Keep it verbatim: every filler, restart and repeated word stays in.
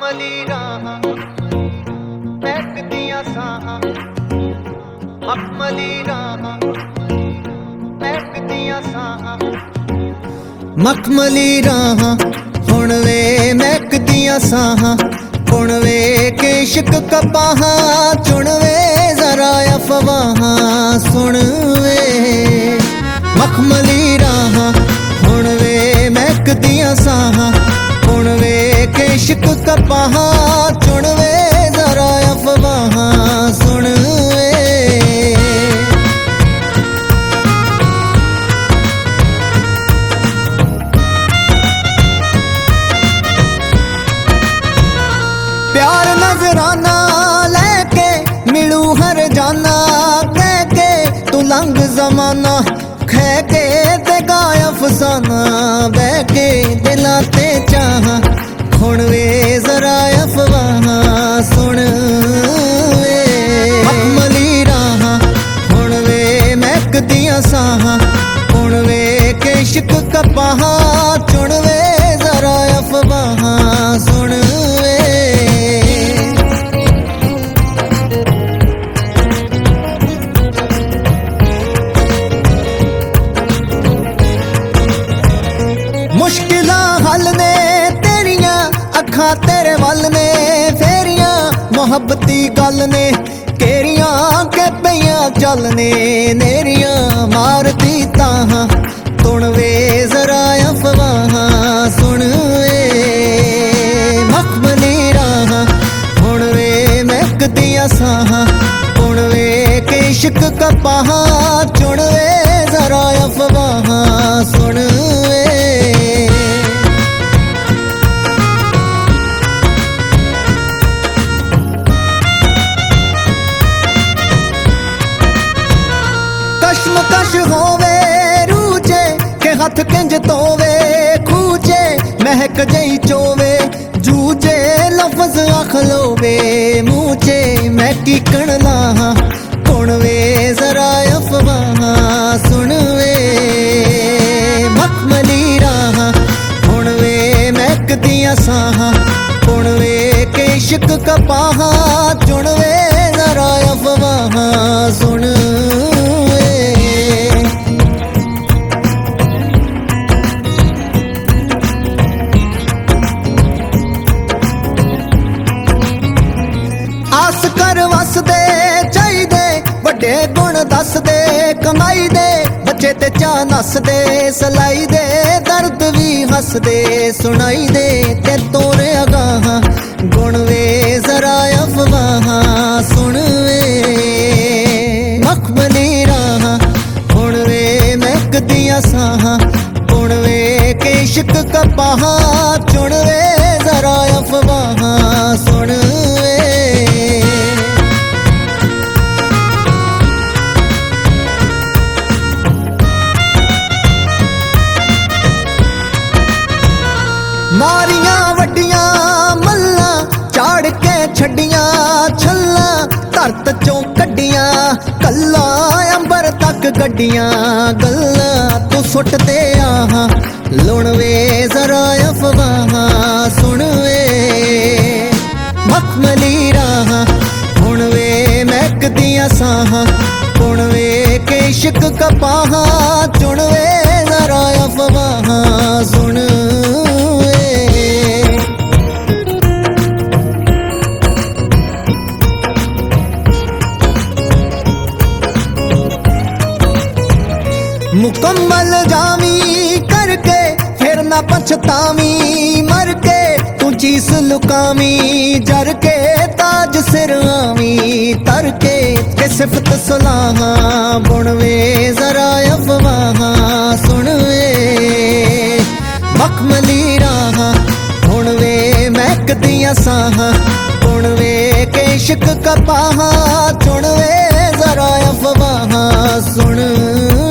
मखमली राहां महकदियां साहां, मखमली राहां महकदियां साहां। मखमली राहां हुण वे महकदियां साहां, हुण वे के इश्क कपाहां, चुन वे जरा अफवाहां सुन वे। मखमली राहां हुण वे महकदियां साहां, हुण वे के इश्क कपाहां, चुन वे जरा अफवाहां सुन वे। प्यार नजराना लेके मिलू हर जाना, कह के तू लंघ जमाना, खे के ते गाय अफसाना, बह के दिलां ते चाहां, हुण वे जरा अफवाहां सुन वे। मखमली राहां हुण वे महकदियां साहां, हुण वे के इश्क कपाहां, चुन वे जरा अफवाहां सुन वे। मुश्किलां हल ने तेरियां अखां तेरे वल ने, फेरियां मोहब्बती गल ने, केरियां के पईयां चलने, नेरियां मारदी ताहां, तुण वे जरा अफवाहां सुन वे। मखमली राहां हुण वे महकदियां साहां, हुण वे के इश्क कपाहां, चुन वे जरा अफवाहां सुन वे। कश्मकश होवे रूचे के हथ किंज तोवे, खूचे महक जई चोवे, जूचे लफ्ज अखलोवे, मूचे महकी कण लाहां, हुण वे जरा अफवाहां सुन वे। मखमली राहां हुण वे महकदियां साहां, हुण वे के इश्क कपाहां, चुन वे जरा अफवाहां सुन वे। आस कर वस दे चाहिदे, वड्डे गुण दस दे, कमाई दे बच्चे ते चा नस दे, सलाई दे दर्द भी हस दे, सुनाई दे ते तोरे अगाहां, गुण वे जरा अफवाहां सुन वे। मखमली राहां हुण वे महकदियां साहां, हुण वे के इश्क कपाहां, चुन वे जरा अफवाहां सुन वे। मारियां वड्डियां मल्लां चाड़ के छड्डियां छल्लां, धरत चों कड्डियां कल्ला अंबर तक गड्डियां, गल्लां तू सुट दे आहां, लुण वे जरा अफवाहां सुन वे। मखमली राहां हुण वे महकदियां साहां, हुण वे के इश्क कपाहां, चुन वे जरा अफवाहां सुन वे। मुकम्मल जावी करके फिर ना पछतावी, मर के तू चीस लुकावी, जर के ताज सिर आवी, तर के के सिफत सलाहां, बुन वे जरा अफवाहां सुन वे। मखमली राहां हुण वे महकदियां साहां, हुण वे के इश्क कपाहां, चुन वे जरा अफवाहां सुन